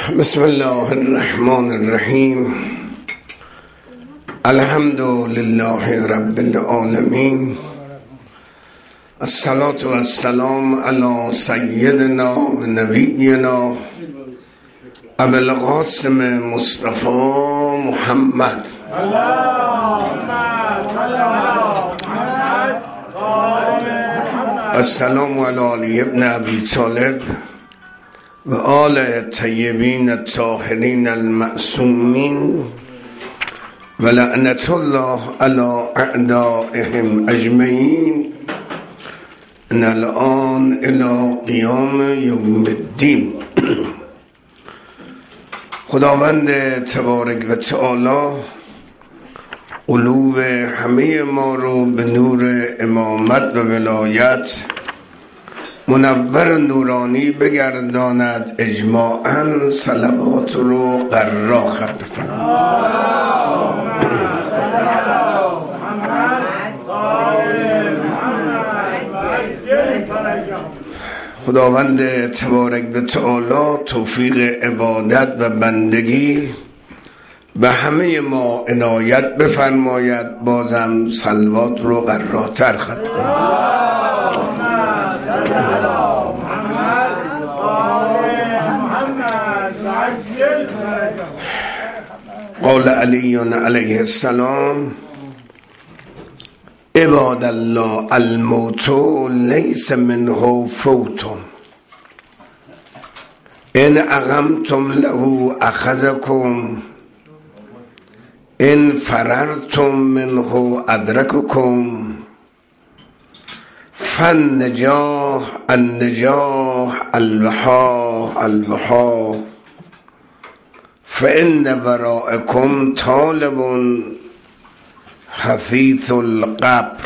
بسم الله الرحمن الرحیم. الحمد لله رب العالمین. الصلاة و السلام علی سیدنا و نبینا ابو القاسم مصطفی محمد. السلام علی علی ابن ابی طالب و آل طیبین الطاهرین المعصومین و لعنت الله علی اعدائهم اجمعین ان الان الی قیام یوم الدین. خداوند تبارک و تعالی قلوب همه ما رو به نور امامت و ولایت منور نورانی بگرداند. اجماعاً صلوات رو قرار ختم خداوند تبارک و تعالی توفیق عبادت و بندگی به همه ما عنایت بفرماید. بازم صلوات رو قرارتر ختم کنید. قال علی علیه السلام: عباد الله الموت لیس منه فوت، ان اقمتم له اخذکم، ان فررتم منه ادرککم، فالنجاح النجاح الوحاح الوحاح، فإن ورائكم طالب حثيث القبر،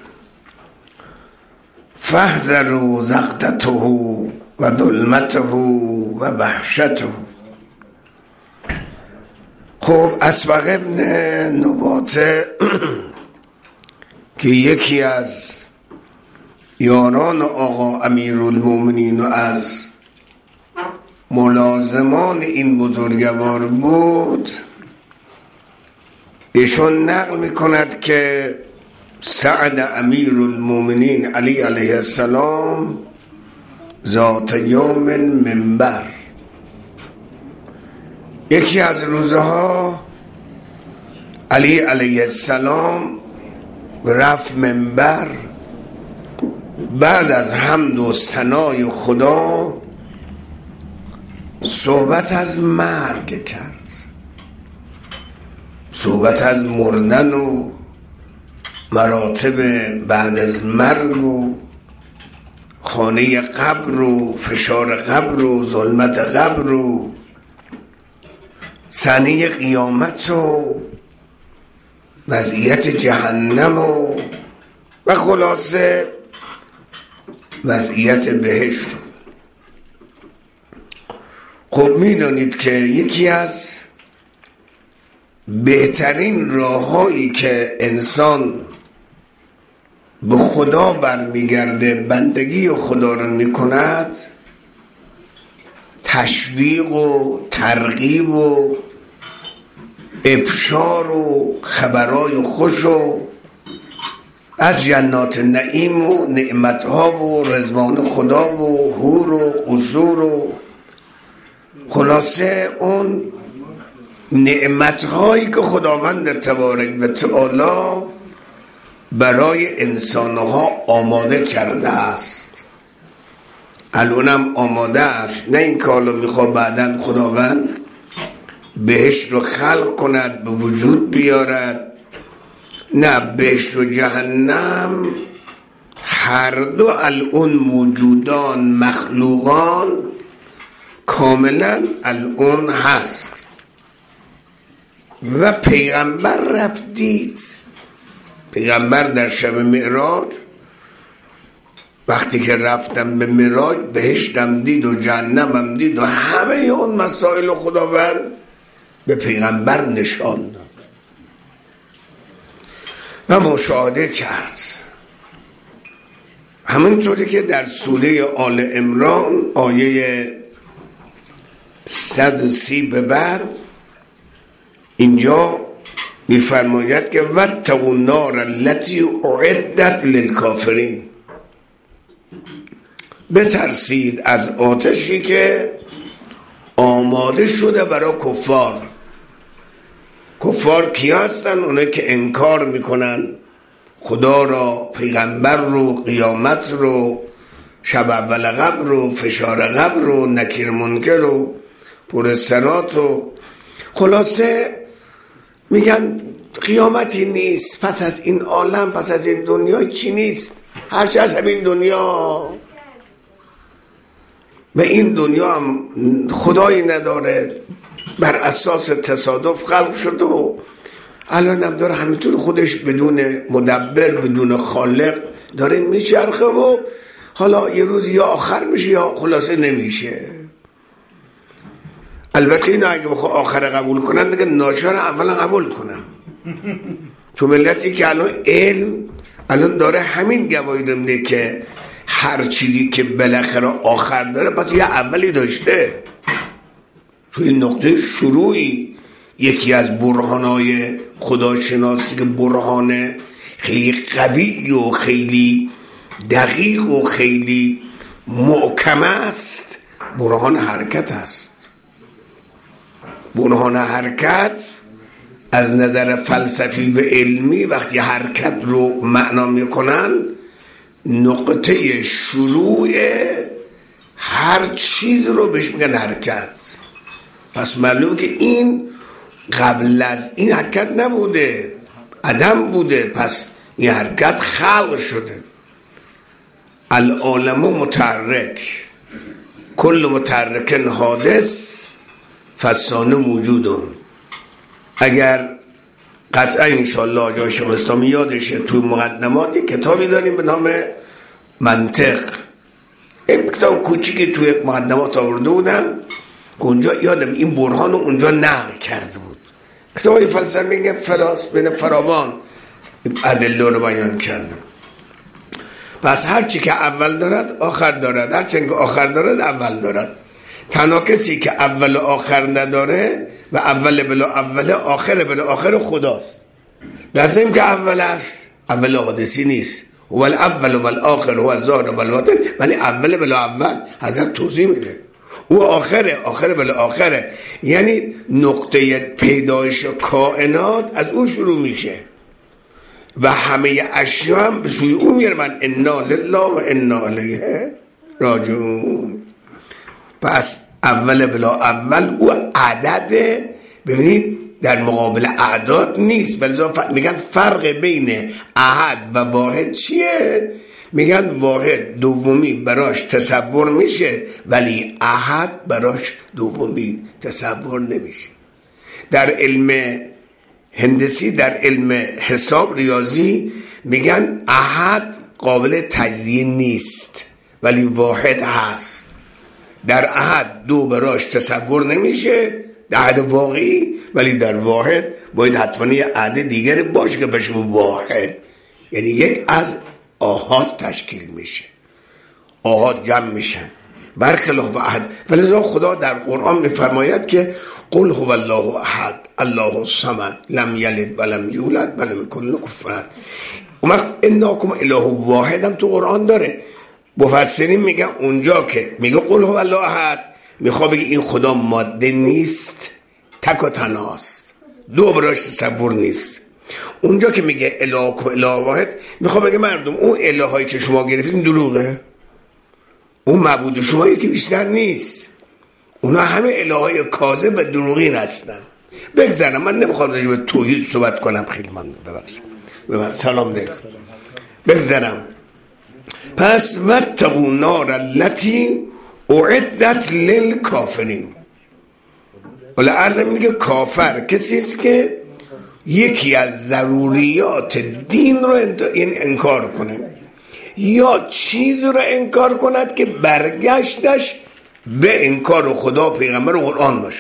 فاحذروا زغطته و ظلمته و وحشته. خب اسبق ابن نباته که یکی از یاران آقا امیرالمومنین و از ملازمان این بزرگوار بود، ایشون نقل میکند که سعد امیرالمومنین علی علیه السلام ذات یوم منبر، یکی از روزها علی علیه السلام رفت منبر، بعد از حمد و ثنای خدا صحبت از مرگ کرد، صحبت از مردن و مراتب بعد از مرگ و خانه قبر و فشار قبر و ظلمت قبر و صحنه قیامت و وضعیت جهنم و خلاصه وضعیت بهشت. خب میدانید که یکی از بهترین راههایی که انسان به خدا برمیگرده، بندگی خدا رو میکند، تشویق و ترغیب و ابشار و خبرای خوش و از جنات نعیم و نعمتها و رضوان خدا و حور و قصور و خلاصه اون نعمتهایی که خداوند تبارک و تعالی برای انسانها آماده کرده است، الانم آماده است. نه این که حالا میخواد بعداً خداوند بهشت رو خلق کند به وجود بیارد، نه، بهشت و جهنم هر دو الان موجودان مخلوقان کاملا الان هست. و پیغمبر رفتید، پیغمبر در شب معراج وقتی که رفتم به معراج بهشتم دید و جهنمم دید و همه اون مسائل خداوند به پیغمبر نشان داد و مشاهده کرد. همونطوری که در سوره آل عمران آیه 130 به بعد اینجا میفرماید که واتقوا النار التي اعدت للکافرین، بترسید از آتشی که آماده شده برای کفار. کفار کی هستن؟ اونایی که انکار میکنن خدا را، پیغمبر رو، قیامت رو، شب اول قبر رو، فشار قبر رو، نکیر منکر رو، پرستنات رو. خلاصه میگن قیامتی نیست، پس از این عالم، پس از این دنیا چی نیست، هرچی از همین دنیا. و این دنیا هم خدایی نداره، بر اساس تصادف خلق شده و الان هم داره همینطور خودش بدون مدبر، بدون خالق داره میچرخه و حالا یه روز یا آخر میشه یا خلاصه نمیشه. البته اینا اگه بخواه آخر قبول کنن دیگه ناچار اولا قبول کنن، تو ملتی که الان داره همین گواهی رو میده که هر چیزی که بالاخره آخر داره پس یه اولی داشته. تو این نقطه شروعی یکی از برهانای خداشناسی که برهان خیلی قوی و خیلی دقیق و خیلی محکم است، برهان حرکت است. برهان حرکت از نظر فلسفی و علمی وقتی حرکت رو معنا میکنن نقطه شروع هر چیز رو بهش میگن حرکت. پس معلومه که این قبل از این حرکت نبوده، عدم بوده، پس این حرکت خلق شده. العالم متحرک، کل متحرک حادث فسانه موجودون. اگر قطعا انشاءالله جای شما اسلامی یادشه توی مقدمات کتابی داریم به نام منطق، این کتاب کوچیکی توی مقدمات آورده بودم که اونجا یادم این برهان رو اونجا نقل کرده بود. کتابی فلسفه میگه بین فراوان ادله رو بیان کردم. پس هرچی که اول دارد آخر دارد، هرچی که آخر دارد اول دارد. تنها کسی که اول و آخر نداره و اول بلا اول، آخر بلا آخر خداست. لازم که اول است، اول حادثی نیست. هو الاول و الاخر هو الظاهر و الباطن، ولی اول بلا اول حضرت توضیح میده. او آخر بلا آخره، یعنی نقطه پیدایش کائنات از او شروع میشه و همه اشیا هم به سوی او میرن. انا لله و انا الیه راجعون. پس اول بلا اول او عدده. ببینید در مقابل اعداد نیست، ولی میگن فرق بین احد و واحد چیه؟ میگن واحد دومی براش تصور میشه ولی احد براش دومی تصور نمیشه. در علم هندسی، در علم حساب ریاضی میگن احد قابل تجزیه نیست ولی واحد هست. در احد دو براش تصور نمیشه، در عدد واقعی، ولی در واحد باید حتما یه عدد دیگر باشه که بشه واحد، یعنی یک از آحاد تشکیل میشه، آحاد جمع میشن برخلاف احد. ولذا خدا در قرآن میفرماید که قل هو الله احد الله الصمد لم یلد ولم یولد ولم یکن له کفوا احد. انکم اله واحد هم تو قرآن داره. مفسرین میگن اونجا که میگه قل هو الله احد میخواد بگه این خدا ماده نیست، تک و تنهاست، دو براش تصور نیست. اونجا که میگه الهکم اله واحد میخواد بگه مردم اون الهایی که شما گرفتین دروغه، اون معبود شما یکی بیشتر نیست، اونا همه الههای کاذب و دروغین هستن. بگذارم من نمیخوام راجع به توحید صحبت کنم، خیلی من ببخشید سلام علیکم بگذارم. پس واتقوا النار التي اعدت للکافرین. ولی عرض میگه کافر کسی است که یکی از ضروریات دین رو انکار کنه یا چیز رو انکار کند که برگشتش به انکار خدا، پیغمبر و قرآن باشه.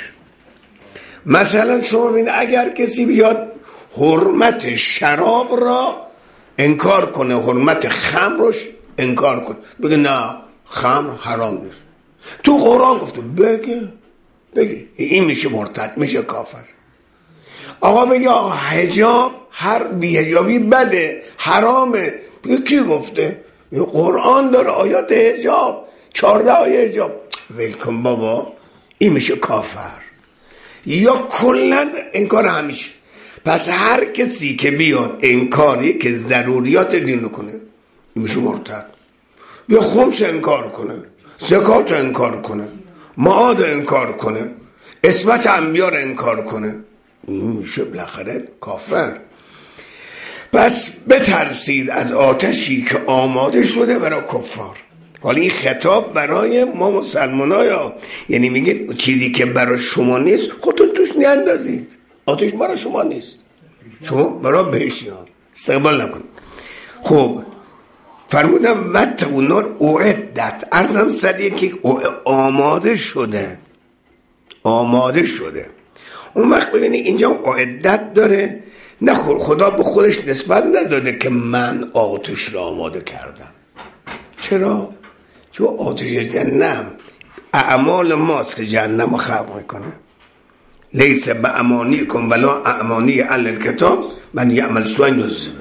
مثلا شما ببینید اگر کسی بیاد حرمت شراب را انکار کنه، حرمت خمر رو انکار کنه، بگه نه خمر حرام نیست، تو قرآن گفته، بگه بگی این میشه مرتد، میشه کافر. آقا بگی آقا حجاب، هر بی حجابی بده، حرامه، بگی کی گفته؟ قرآن داره آیات حجاب، 14 آیه حجاب. ولکن بابا، این میشه کافر یا کلا انکار همیشه. پس هر کسی که بیاد انکاری که ضروریات دین رو کنه میشه مرتد. یا خمس انکار کنه، زکات انکار کنه، معاد انکار کنه، اسمت انبیا رو انکار کنه، میشه بالاخره کافر. پس بترسید از آتشی که آماده شده برای کفار. حالا این خطاب برای ما مسلمان‌ها، یعنی میگه چیزی که برای شما نیست خودتون توش نیندازید. آتش برای شما نیست، شما برای بهشیان استقبال نکنید. خب فرمودم واتقوا النار اعدت، ارزم سریع که آماده شده، آماده شده. اون وقت ببینید اینجا اعدت داره، نه خدا به خودش نسبت نداده که من آتش را آماده کردم. چرا؟ چون آتش جهنم اعمال ماست که جهنم رو خلق میکنه. لیس بأمانیکم ولا اعمانی اهل الکتاب من یعمل سوءا یجزه.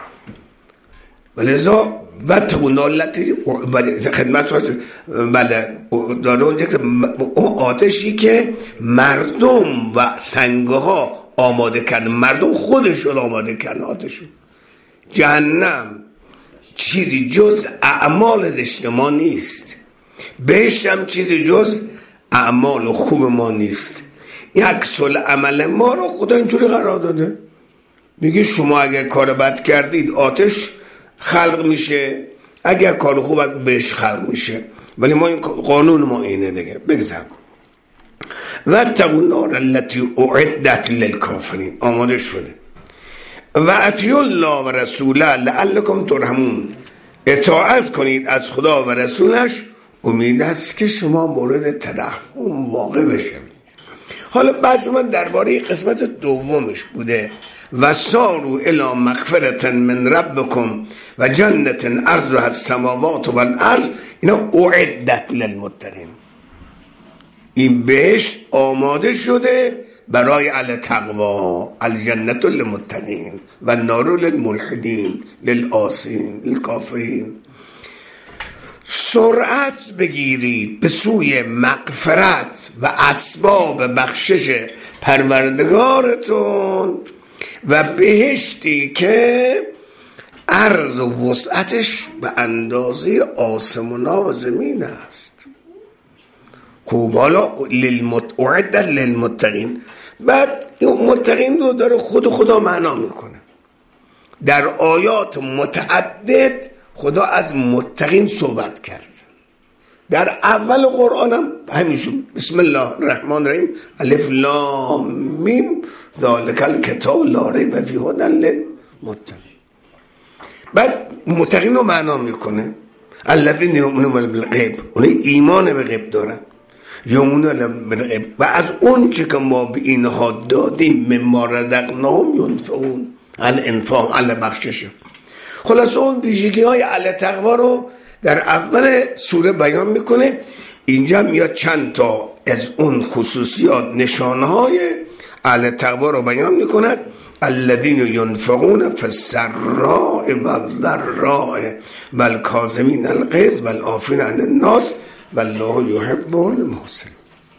ولذا واتقوا النار التی خدمت بله داره اونجا که اون آتشی که مردم و سنگه ها آماده کرده، مردم خودشون آماده کرده آتشو. جهنم چیزی جز اعمال زشت ما نیست، بهشت هم چیزی جز اعمال خوب ما نیست. این عکس العمل ما رو خدا اینجوری قرار داده، میگه شما اگر کار بد کردید آتش خلق میشه، اگر کار خوب بهش خلق میشه. ولی ما این قانون ما اینه دیگه. بگذارم واتقوا النار التی اعدت للکافرین، آماده شده. و اطیعوا الله و رسوله لعلکم ترحمون، اطاعت کنید از خدا و رسولش، امید است که شما مورد ترحم واقع بشوید. حالا بحث من درباره قسمت دومش بوده، و ساروا الی مغفرة من ربکم و جنة عرضها السماوات والارض، اینا اعدت للمتقین. این بهشت آماده شده برای اهل تقوا، الجنة للمتقین و النار للملحدین للعاصین للکافرین. سرعت بگیرید به سوی مغفرت و اسباب بخشش پروردگارتون و بهشتی که عرض و وسعتش به اندازه آسمونا و زمین است. خب حالا اعدت للمتقین، بعد متقین رو داره خدا معنا میکنه. در آیات متعدد خدا از متقین صحبت کرد. در اول قرآن هم همیشون بسم الله الرحمن الرحیم الف لام میم ذالک الکتاب لا ریب فیه هدی للمتقین. بعد متقین رو معنا میکنه الذین یؤمنون بالغیب، اون ایمان به غیب دارن، یؤمنون بالغیب و از اون چه که ما به اینها دادیم مما رزقناهم ینفقون، الانفاق البخشش. خلاص اون ویژگی های اهل تقوا رو در اول سوره بیان میکنه. اینجا میاد چند تا از اون خصوصیات نشانهای اهل تقوا رو بیان میکند. الذین ینفقون فی السراء والضراء والکاظمین الغیظ والعافین عن الناس والله یحب المحسنین.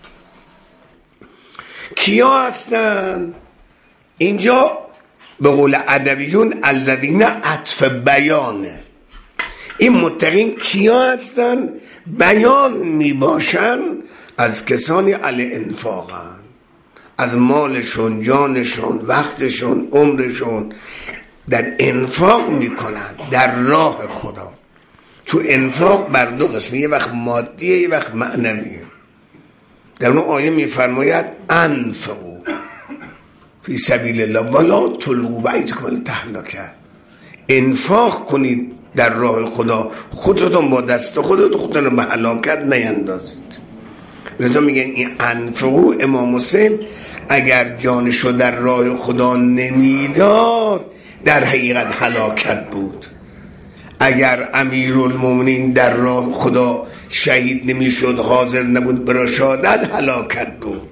کیا هستن؟ اینجا به قول ادبیون الذین عطف بیانه. این متقین کیا هستن؟ بیان میباشن از کسانی علی انفاقن، از مالشون، جانشون، وقتشون، عمرشون در انفاق میکنن در راه خدا. تو انفاق بر دو قسمه، یه وقت مادیه یه وقت معنویه. در اون آیه میفرماید انفقوا فی سبیل الله ولا تلقوا بایدیکم الی التهلکه، انفاق کنید در راه خدا، خودتون با دست خودتون به هلاکت نیندازید. لذا میگن این انفقوا، امام حسین اگر جانشو در راه خدا نمیداد در حقیقت هلاکت بود. اگر امیرالمومنین در راه خدا شهید نمیشد، حاضر نبود برای شهادت، هلاکت بود.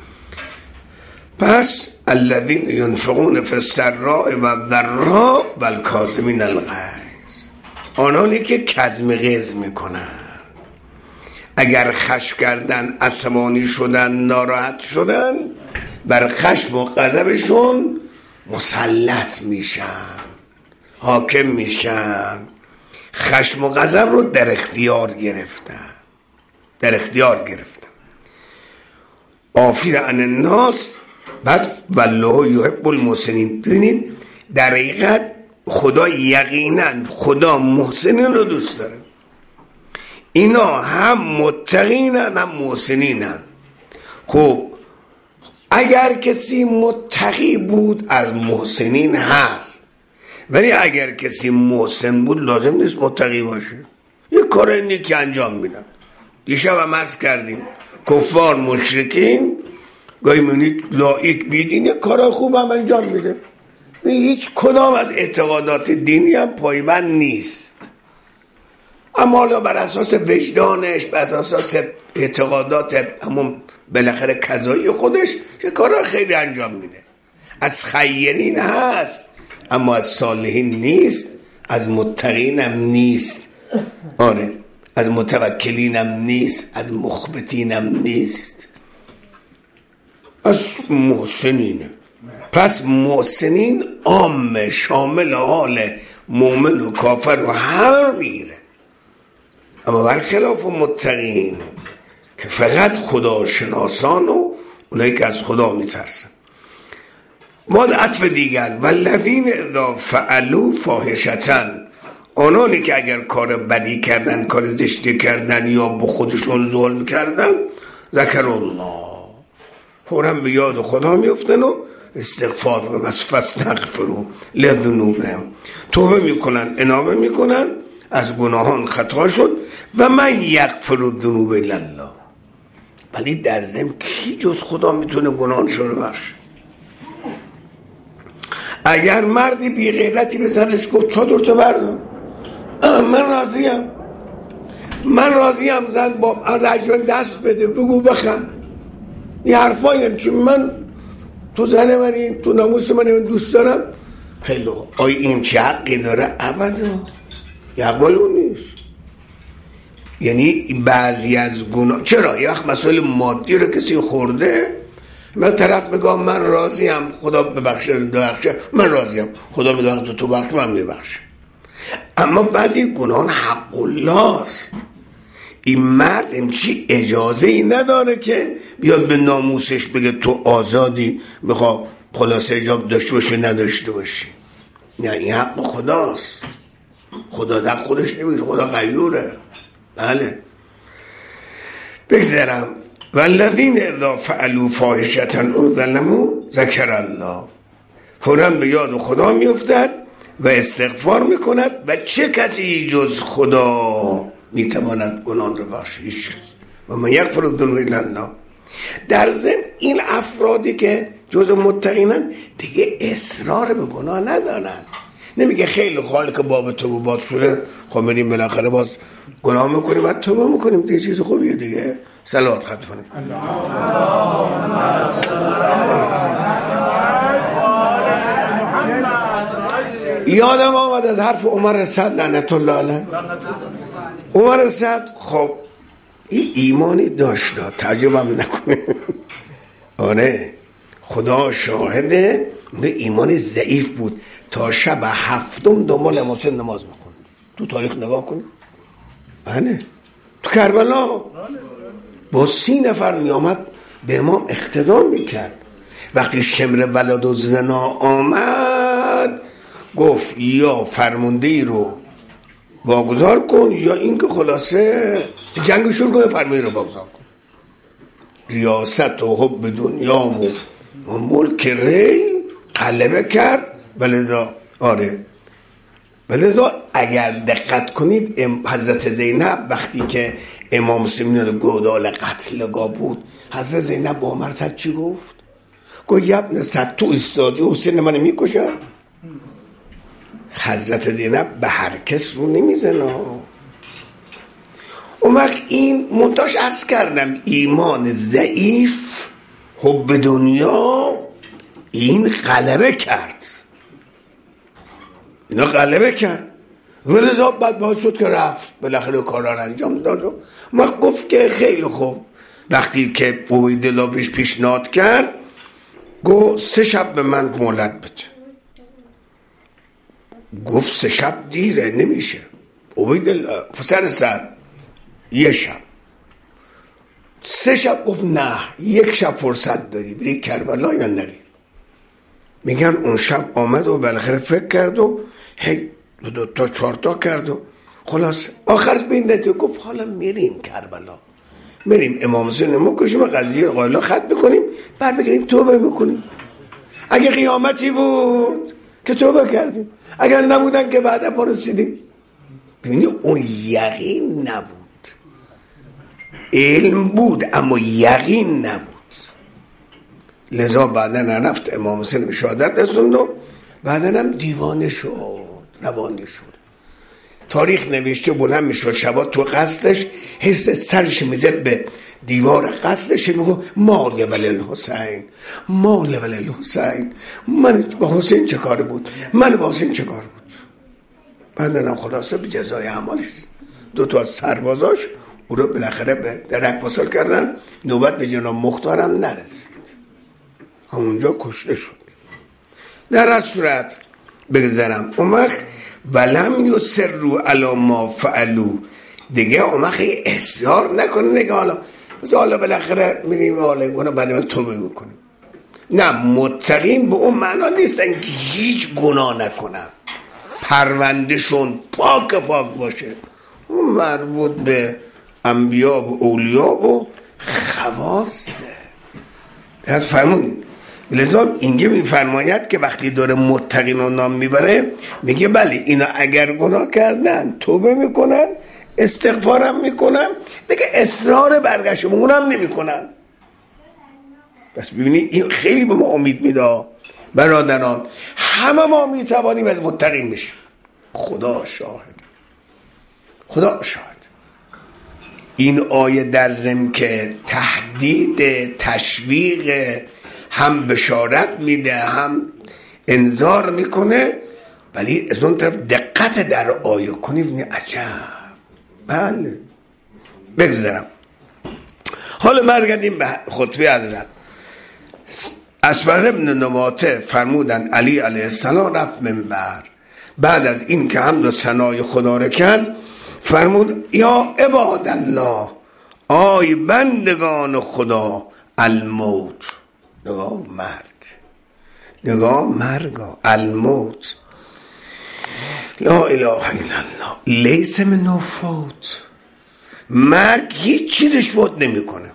پس الذین ینفقون فی السراء و الضراء والکاظمین الغیظ، آنانی که کظم غیظ میکنن، اگر خشم کردن، عصبانی شدن، ناراحت شدن، بر خشم و غضبشون مسلط میشن، حاکم میشن. خشم و غضب رو در اختیار گرفتن. عافین عن الناس. بعد والله یحب المحسنین. ببینید در حقیقت خدا یقینا خدا محسنین رو دوست داره. اینا هم متقینن هم محسنینن. خب اگر کسی متقی بود از محسنین هست، ولی اگر کسی محسن بود لازم نیست متقی باشه. یه کار نیکی انجام میدن. دیشب هم عرض کردیم کفار مشرکین گاهی میبینید لایق بیدین یه کار خوب هم انجام میده، هیچ کدام از اعتقادات دینی هم پایبند نیست، اما حالا بر اساس وجدانش، بر اساس اعتقادات همون بالاخره قضایی خودش یه کار خیلی انجام میده. از خیرین هست اما از صالحین نیست، از متقین هم نیست، آره از متوکلین هم نیست، از مخبتین هم نیست، از محسنینه. پس محسنین عام شامل حال مومن و کافر و همه میگیره. اما برخلاف متقین که فقط خداشناسان و اونایی که از خدا میترسن. باز عطف دیگر والذین اذا فعلوا فاحشة، آنانی که اگر کار بدی کردن، کار زشتی کردن یا به خودشون ظلم کردن، ذکر الله، فوراً به یاد خدا میفتن و استغفار کنن، فاستغفروا لذنوبهم، توبه میکنن، انابه میکنن از گناهان خطا شد. و من یغفر الذنوب الا الله، ولی در ضمن کی جز خدا میتونه گناهانش رو بخشه؟ اگر مردی بی غیرتی به زنش گفت چادرتو بردار، من راضیم زن با رجمن دست بده، بگو بخند، این حرفایی چون من تو زن منی، تو ناموس منی، من دوست دارم. خیلی آیا این چه حقی داره؟ ابدا، یقبلون نیست. یعنی بعضی از گناه، چرا یه وقت مسئله مادی رو کسی خورده، من طرف میگم من راضیم خدا ببخشه، من راضیم خدا میگه تو بخش، من میبخشه. اما بعضی گناه حق الله است. این مرد امچی اجازه ای نداره که بیاد به ناموسش بگه تو آزادی، میخوا خلاصه اجاب داشته باشی نداشته باشی. نه، این حق خداست. خدا در خودش نمیگه، خدا غیوره. بله بگذارم والذین اذا فعلوا فاحشة او ظلموا ذکر الله، فوراً به یاد خدا میافتد و استغفار میکند. و چه کسی جز خدا میتواند گناه رو بخشه؟ هیچ کس. و من یغفر الذنوب الا الله. در ضمن این افرادی که جز متقینن دیگه اصرار به گناه ندارن. نمیگه خیلی خاله که باب توبه باد شده، خب بریم بالاخره باز گناه میکنیم و توبه میکنیم، دیگه چیز خوبیه دیگه. صلوات خط کنیم. یادم آمد از حرف عمر سعد لعنت الله علیه. عمر سعد خب این ایمانی داشت، تعجبم نکنه. آره خدا شاهده، به ایمان ضعیف بود. تا شب هفتم دنبال امام حسین نماز میکنه. تو تاریخ نگاه کن. بله تو کربلا با 30 نفر میامد به امام اقتدا میکرد. وقتی شمر ولد و زنا آمد گفت یا فرمانده رو واگذار کن یا اینکه خلاصه جنگ شروع کنه، فرمانده رو واگذار کن. ریاست و حب دنیا و ملک ری غلبه کرد. ولذا آره، ولذا اگر دقت کنید حضرت زینب وقتی که امام مسلمین گودال قتلگاه بود، حضرت زینب با عمر سعد چی گفت؟ گفت ابن سعد تو استادی حسین منو میکشن؟ حضرت زینب به هر کس رو نمیزنه. اون وقت این منتاش عرض کردم ایمان ضعیف حب دنیا این غلبه کرد، اینا غلبه کرد ولذا بعد باید شد که رفت بالاخره کارا رو انجام داد و ما گفت که خیلی خوب. وقتی که عبیدالله بهش پیشنهاد کرد گفت 3 شب به من مهلت بده. گفت 3 شب دیره نمیشه. عبیدالله پسر سعد 1 شب 3 شب گفت نه 1 شب فرصت داری بری کربلا یا نری. میگن اون شب آمد و بالاخره فکر کرد و 2 تا 4 تا کرد و خلاص آخرش به این نتیجه گفت حالا میریم کربلا، میریم امام حسین مکشیم و قضیه قایلا ختم میکنیم بعد بگیریم توبه میکنیم. اگه قیامتی بود که توبه کردیم، اگر نبودن که بعد ما رسیدیم. ببینید اون یقین نبود، علم بود اما یقین نبود. لذا بعدا نرفت امام حسین به شهادت رسوند و بعدا هم دیوانه شد، روانی شد. تاریخ نوشته بلند میشد شبا تو قصرش حس سرش میزد به دیوار قصرش میگو مال ولی الحسین، مال ولی الحسین، من با حسین چه کار بود، من با حسین چه کار بود. بعدن هم خلاصه به جزای اعمالش 2 تا از سربازاش او رو بالاخره به درک وصل کردن. نوبت به جناب مختارم نرسید، همونجا کشته شد. در از صورت بگذارم اون وقت ولم یسروا علی ما فعلوا، دیگه اون وقت اصرار نکنه دیگه حالا بالاخره میریم حالا گناه بعد من توبه میکنیم. نه، متقین به اون معنا نیستن که هیچ گناه نکنن، پروندهشون پاک باشه. اون مربوط به انبیا و اولیا و خواصه. دقیق فرمودین. لذا اینجا میفرماید که وقتی داره متقین رو نام میبره میگه بله اینا اگر گناه کردن توبه میکنن، استغفارم میکنن، دیگه اصرار برگشت اونم نمیکنن. بس ببینید این خیلی به ما امید میده برادران. همه ما میتوانیم از متقین بشیم. خدا شاهد، خدا شاهد. این آیه در ضمن که تهدید، تشویق، هم بشارت میده هم انذار میکنه، ولی از اون طرف دقت در آیه کنید عجب. بله بگذارم. حالا برگردیم به خطبه حضرت. اسبغ ابن نواته فرمودن علی علیه السلام رفت منبر بعد از این که حمد و ثنای خدا را کرد فرمود یا عباد الله، آی بندگان خدا، الموت، نگاه مرگ، الموت، لا اله الا الله، لیس من فوت. مرگ هیچ چیزش فوت نمی کنه.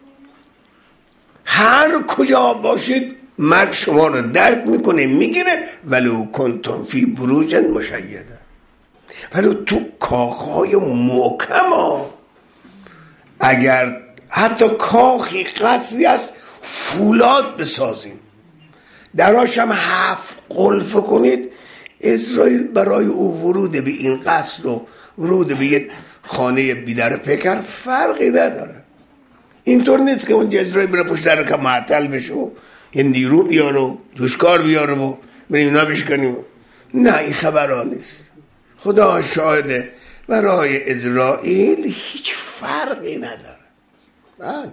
هر کجا باشید مرگ شما رو درک میکنه میگیره، ولو کنتم فی بروج مشیده، ولو تو کاخهای محکم ها، اگر حتی کاخی قصری است فولاد بسازیم دراش هم 7 قلف کنید، اسرائیل برای او ورود به این قصر و ورود به یک خانه بیدر پیکر فرقی نداره. اینطور نیست که اون اسرائیل بره پشت در که معطل بشه و یه نیرو بیاره و جوشکار بیاره و بریم اینا بشکنیم. نه، این خبرها نیست. خدا شاهده برای اسرائیل هیچ فرقی نداره. بله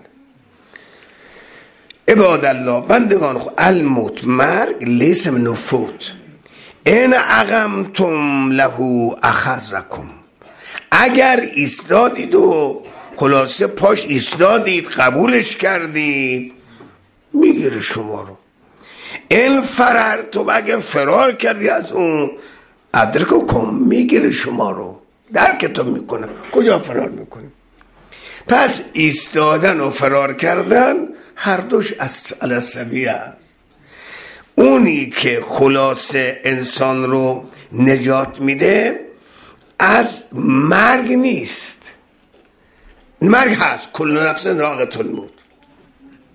عباد الله، بندگان خود، الموت، مرگ، لیس من فوت، این اقمتم له اخذکم، اگر ایستادید و خلاصه پاش ایستادید قبولش کردید میگیره شما رو. این فررتم، اگر فرار کردی از اون ادرککم، میگیره شما رو، درکتون میکنه. کجا فرار میکنه؟ پس ایستادن و فرار کردن هر دوش علی السویه است. اونی که خلاصه انسان رو نجات میده از مرگ نیست. مرگ هست، کل نفس ذائقة الموت،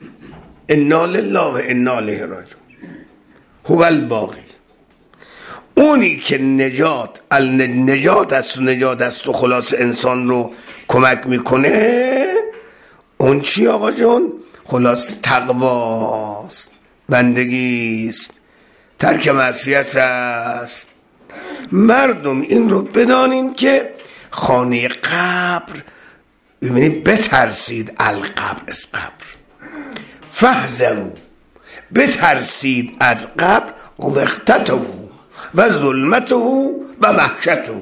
انا لله و انا الیه راجعون، هو الباقی. اونی که نجات است و خلاص انسان رو کمک میکنه، اون چی آقا جون؟ خلاص تقواست، بندگیست، ترک معصیت است. مردم این رو بدانین که خانه قبر، ببینید بترسید، القبر از قبر، فحذروا، بترسید از قبر، وقتته و ظلمته و وحشته.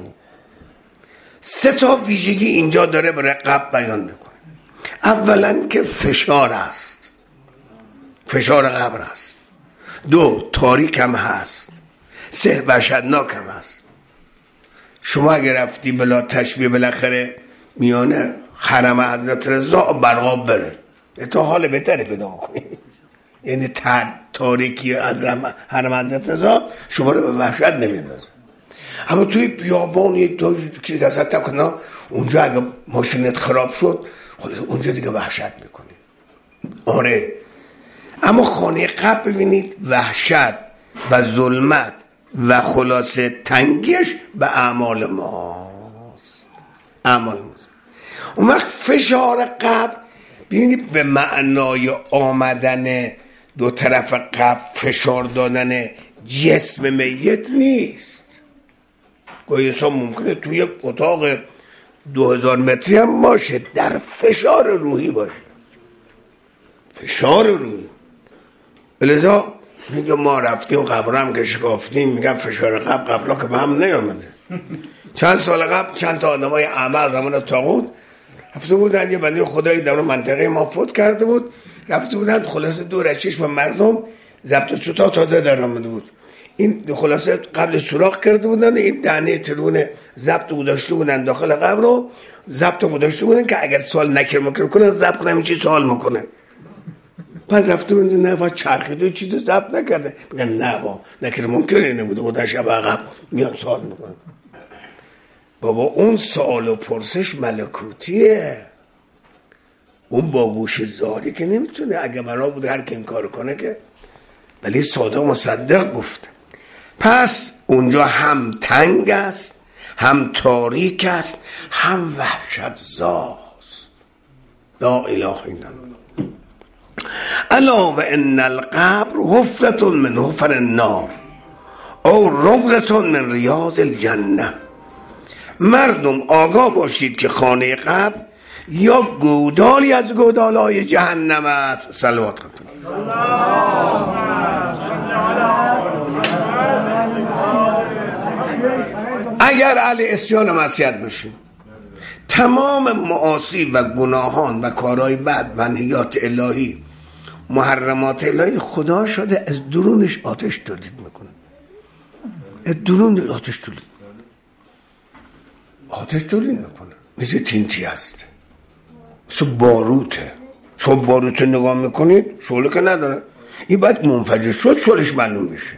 3 ویژگی اینجا داره برای قبر بیان میکنه. اولا که فشار است، فشار قبر است. 2 تاریک هم هست. 3 وحشتناک هم هست. شما اگر رفتی بلا تشبیه بالاخره میانه حرم حضرت رضا برقاب بره، تا حال بهتری پیدا کنی. یعنی تاریکی از حرم حضرت رضا شما رو به وحشت نمیندازه. اما توی بیابان یک که دست تکنه، اونجا اگه ماشینت خراب شد اونجا دیگه وحشت میکنی. آره، اما خانه قبر ببینید وحشت و ظلمت و خلاصه تنگیش به اعمال ماست. اعمال ماست. اون وقت فشار قبر ببینید به معنای آمدن دو طرف قبر، فشار دادن جسم میت نیست. گاهی انسان ممکنه توی اتاق 2000 متری هم باشه، در فشار روحی باشه، فشار روحی. لذا میگه ما رفتیم قبرم که شکافتیم، میگم فشار قبلا که به هم نیامده. چند سال قبل چند تا آدمای اعمى از زمان طاغوت رفته بودن، یه بنده خدایی در اون منطقه ما فوت کرده بود، رفته بودن خلاصه دور از چشم مردم ضبط و سوتا تازه در آمده بود. این خلاصه قبل سوراخ کرده بودن، این دهنه ترونه ضبط گذاشته بودن داخل قبر رو، ضبط گذاشته بودن که اگر سوال نکر مکر کنن ضبط کنن چی سوال میکنه. بعد رفته بودن نه با چرخیده چیزی ضبط نکرده، میگن نه با نکر ممکنه نبوده بودن شب عقب میاد سوال میکنه. بابا اون سوال و پرسش ملکوتیه، اون با گوش زاری که نمیتونه. اگه برا بوده هر که این کار کنه که، ولی صادق مصدق گفت. پس اونجا هم تنگ است، هم تاریک است، هم وحشت زاست. لا اله الا الله. الا و ان القبر حفرة من حفر النار او روضة من ریاض الجنه. مردم آگاه باشید که خانه قبر یا گودالی از گودالای جهنم است. صلوات کنید. اگر اهل عصیان و معصیت باشیم، تمام معاصی و گناهان و کارهای بد و نهیات الهی، محرمات الهی، خدا شده از درونش آتش تولید میکنه. از درون آتش تولید میکنه. آتش تولید میکنه. مثل تینتی است، مثل باروته. شما باروت نگاه میکنید شعله که نداره، این باید منفجر شد شعلش معلوم میشه.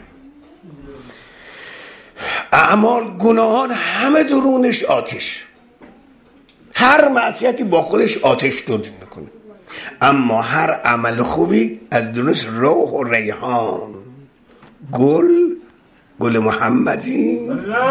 اعمال گناهان همه درونش آتش، هر معصیتی با خودش آتش تولید میکنه. اما هر عمل خوبی از درونش روح و ریحان، گل محمدی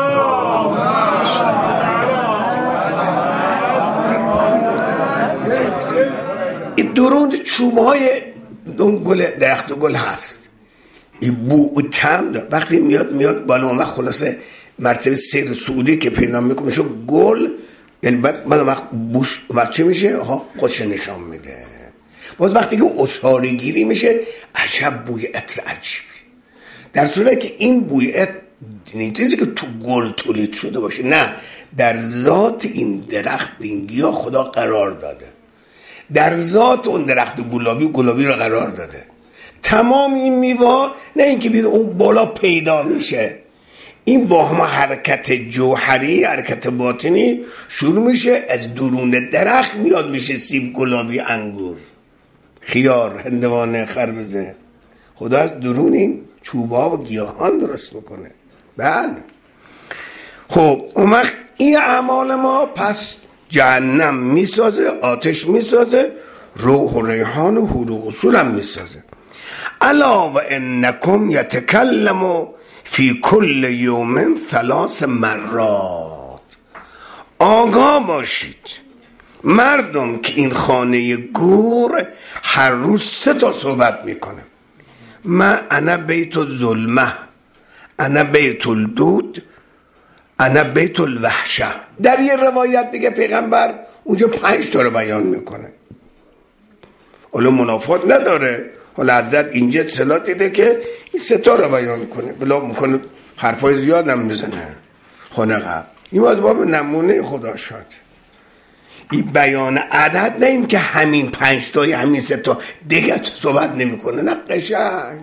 این درون چوبهای اون گل، درخت گل هست. این بو و طعم داره. وقتی میاد بالا و خلاصه مرتبه سیر سعودی که پیدا میکنه شو گل، یعنی بعد وقت بوش وقت چه میشه؟ خودش نشان میده. باز وقتی که اصحاری گیری میشه عجب بوی عطر عجیبی، در صورتی که این بوی عطر نیستی که تو گل تولید شده باشه، نه، در ذات این درخت، این گیاه خدا قرار داده، در ذات اون درخت گلابی رو قرار داده. تمام این میوه نه اینکه بیاد اون بالا پیدا میشه، این با هم حرکت جوهری، حرکت باطنی شروع میشه، از درون درخت میاد میشه سیب، گلابی، انگور، خیار، هندوانه، خربزه. خدا از درون این چوبا و گیاهان درست میکنه. بله. خب اون وقت این اعمال ما پس جهنم میسازه، آتش میسازه، روح و ریحان و حور و اصول هم میسازه. الا و انکم یتکلم فی کل یوم 3 مرات. آگاه باشید مردم که این خانه گور هر روز 3 صحبت میکنه. انا بیت الظلمه، انا بیت الدود، انا بیت الوحشه. در یه روایت دیگه پیغمبر اونجا 5 رو بیان میکنه. حالا منافات نداره، حالا حضرت اینجا اصطلاح دیده که این 3 رو بیان کنه، بلا میکنه حرفای زیاد هم میزنه. خانه قبل این از باب نمونه خدا شد. این بیان عدد نه این که همین 5 تا همین 3 دیگه صحبت نمیکنه، نه قشنگ.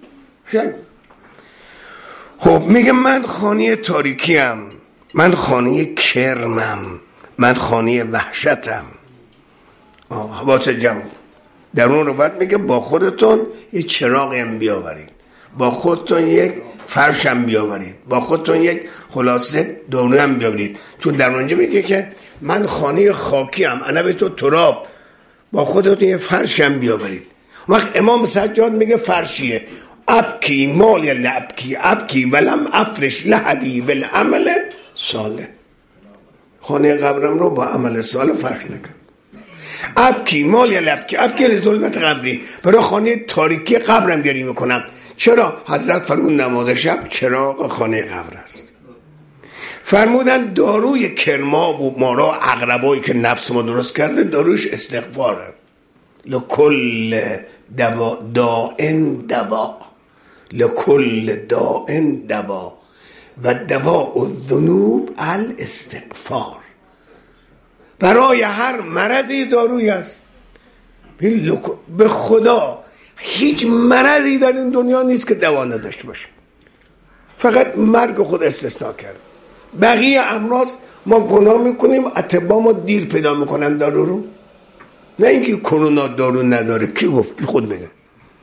خب میگه من خانه تاریکیم، من خانه کرمم، من خانه وحشتم. واسه جمع در اون رو باید میگه با خودتون یه چراغی هم بیاورید، با خودتون یک فرش هم بیاورید، با خودتون یک خلاصه دانو هم بیاورید. چون در اونجا میگه که من خانه خاکی هم، انا به تو تراب، با خودتون یک فرش هم بیاورید. وقت امام سجاد میگه فرشیه ابکی مال لابکی ابکی ولم افرش لحدی بالعمل صالح. خانه قبرم رو با عمل صالح فرش نکن. ابکی مال لابکی ابکی لظلمت قبری، برای خانه تاریکی قبرم گریه میکنم. چرا؟ حضرت فرمود نماز شب چراغ خانه قبر است. فرمودن داروی کرما و مارا عقربایی که نفس ما درست کرده داروش استغفاره. لکل دائن دوا، لکل دائن دوا و دواء الذنوب الاستغفار. برای هر مرضی دارویی است. به خدا هیچ مرضی در این دنیا نیست که دوا نداشته باشه، فقط مرگ خود استثناء کرد. بقیه امراض ما گناه میکنیم، اطباء ما دیر پیدا میکنن دارو رو. نه اینکه کرونا دارو نداره، کی گفت؟ بی خود بگه.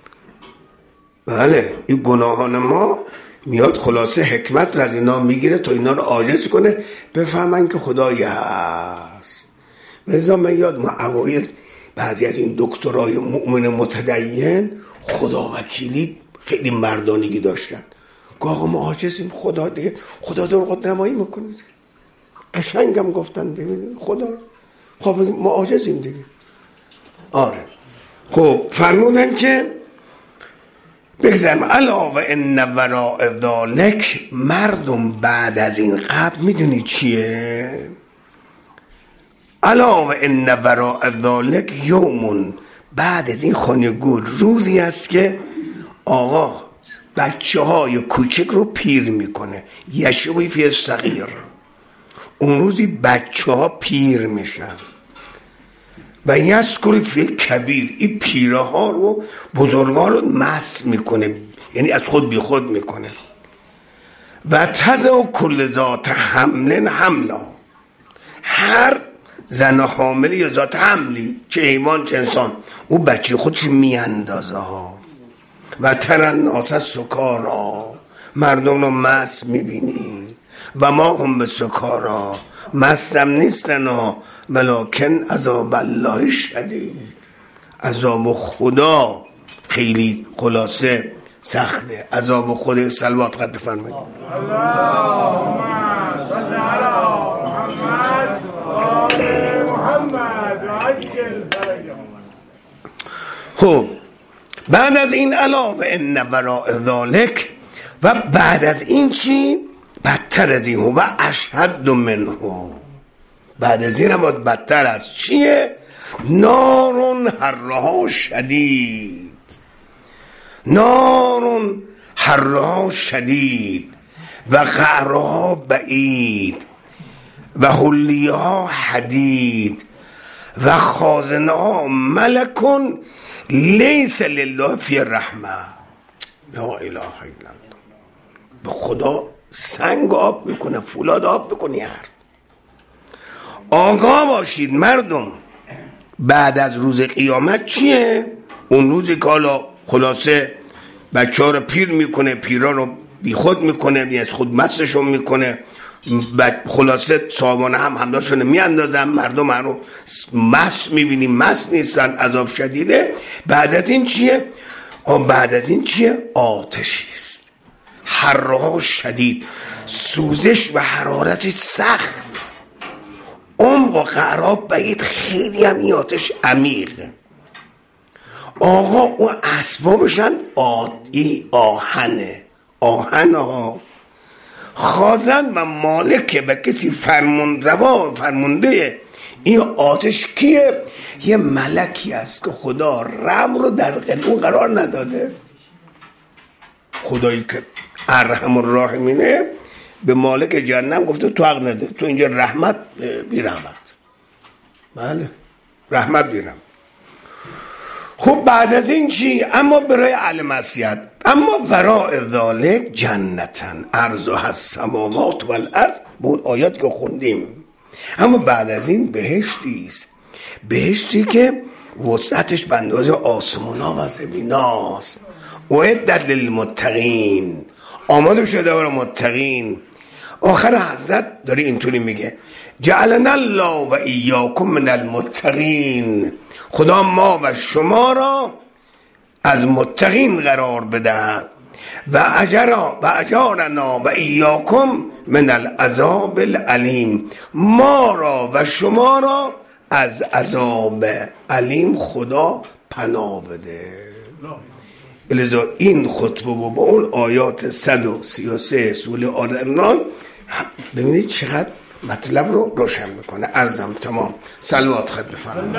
بله این گناهان ما میاد خلاصه حکمت را از اینا میگیره تا اینا رو عاجز کنه بفهمن که خدایی هست. لذا من یاد ما اوایل بعضی از این دکترای مؤمن متدین خدا وکیلی خیلی مردانگی داشتن. گاه ما عاجزیم، خدا دیگه خدا در قد نمایی میکنید. قشنگم گفتن دیگه خدا، خب ما عاجزیم دیگه. آره خب فرمودن که بگذارم علاوه ان وراء ذالک، مردم بعد از این قبل میدونی چیه؟ علاوه ان وراء ذالک یومون، بعد از این خانه گور روزی است که آقا بچه های کوچک رو پیر میکنه. یشوی فی الصغیر، اون روزی بچه ها پیر میشن. و یذکر فی کبیر، این پیره ها رو بزرگان رو مس میکنه، یعنی از خود بی خود میکنه. و تضع کل ذات حمل حملا، هر زن حاملی یا ذات حملی چه حیوان چه انسان او بچه خودش میاندازه ها. و ترى الناس سکارا، مردم رو مست میبینی. و ما هم به سکارا، مستم نیستن ها، ولکن عذاب الله شدید، عذاب خدا خیلی خلاصه سخته. عذاب خدا صلوات قد بفرمایید. اللهم صل علی محمد و آل محمد و عجل فرجهم. خب بعد از این علاوه ان وراء ذالک، و بعد از این چی؟ بدتر از این و اشهد منه، بعد از این هم بدتر از چیه؟ نارون حرها شدید، نارون حرها شدید و قعرها بعید و حلیها حدید و خازنها ملکون لیس لله فی رحمه. لا اله الا الله. به خدا سنگ آب میکنه، فولاد آب میکنه. هر آگاه باشید مردم بعد از روز قیامت چیه؟ اون روزی که حالا خلاصه بچه ها رو پیر میکنه، پیرا رو بی خود میکنه، بی از خود مستشون میکنه، خلاصه صاحبانه هم همداشونه میاندازن، مردم هم رو مست میبینیم مست نیستن، عذاب شدیده. بعد از این چیه؟ بعد از این چیه؟ آتشی است. حرها شدید، سوزش و حرارت سخت، عمق و قعراب بعید، خیلی هم این آتش عمیق. آقا اون اسبابشن آهن ها. خازن و مالکه و کسی فرمانده این آتش کیه؟ یه ملکی است که خدا رم رو در قلبون قرار نداده. خدایی که ارحم الراحمینه به مالک جهنم گفته تو حق نده، تو اینجا رحمت بی رحمت. بله رحمت بی رحمت. خب بعد از این چی؟ اما برای اهل معصیت، اما وراء ذالک جنتن عرضها السماوات والارض، به اون آیات که خوندیم. اما بعد از این بهشتی است، بهشتی که وسعتش به اندازه آسمونا و زمیناست. اعدت للمتقین، آماده شده برای متقین. آخر حضرت داره اینطوری میگه جعلنا الله و ایاکم من المتقین، خدا ما و شما را از متقین قرار بدهد و اجارنا و ایاکم من العذاب العلیم، ما را و شما را از عذاب علیم خدا پناه بده. لذا این خطبه و با اون آیات 133 سوره آل عمران ببینید چقدر مطلب رو روشن میکنه. عرضم تمام. صلوات خط بفرمایید.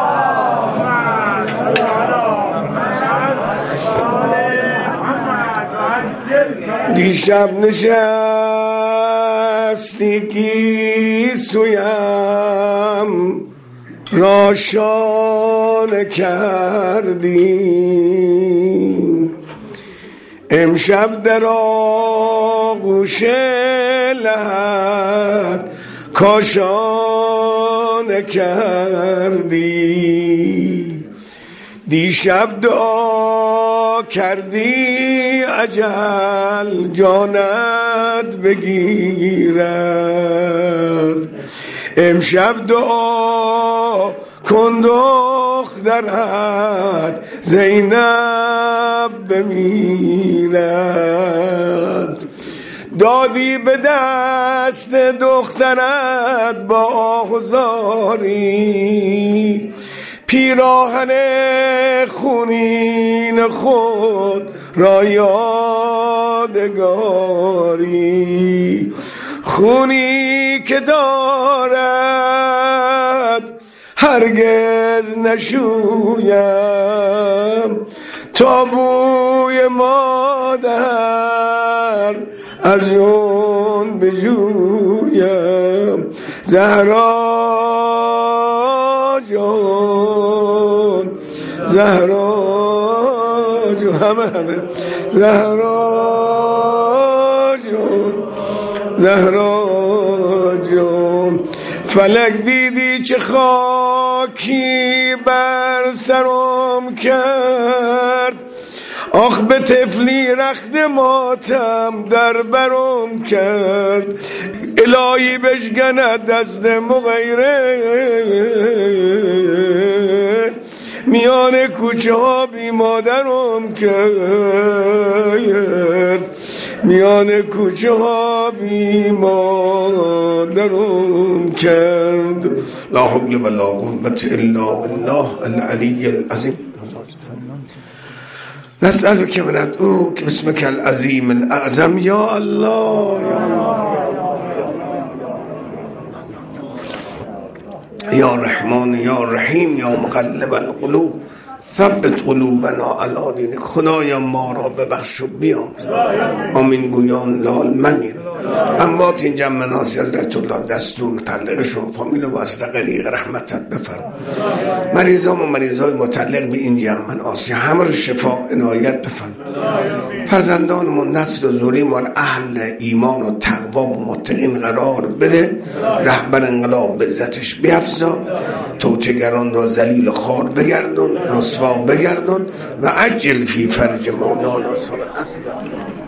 دیشب نشستی گیسویم راشان کردی، امشب در آغوش لحد کاشان کردی، دیشب دعا کردی اجل جانت بگیرد، امشب دعا کن دخترت زینب بمیرد، دادی به دست دخترت با آهزاری پیراهن خونین خود را یادگاری، خونی که دارد هرگز نشویم تا بوی مادر از اون بجویم، زهرا جان زهرا جان همه زهرا جان زهرا جان، فلک دیدی چه خاکی بر سرم کرد، آخ به طفلی رخت ماتم در برم کرد، الهی بشکند دست مغیره میان کوچه ها بی مادرم کرد، میان کوچه ها بی مادرم کرد. لا حول ولا قوة الا بالله العلی العظیم. نسألك وندعوك باسمك العظيم الأعظم يا الله يا الله يا رحمن يا رحیم یا مقلب القلوب ثبت قلوبنا علی دینک. خدایا ما را ببخش و بیام. آمین گویان لال منیر. اموات این جمع ناسی حضرت الله دستور متعلقشون فامیل و واسطه غریق رحمتت بفرم. مریضان و مریضای متعلق به این جمع ناسی همه رو شفا عنایت بفرم. فرزندانمون نسل و ذریه‌مون اهل ایمان و تقوا و متقین قرار بده. رهبر انقلاب به عزتش بیفزا، توطئه‌گران را ذلیل و خوار بگردون، رسوا بگردون و عجل فی فرج مولانا.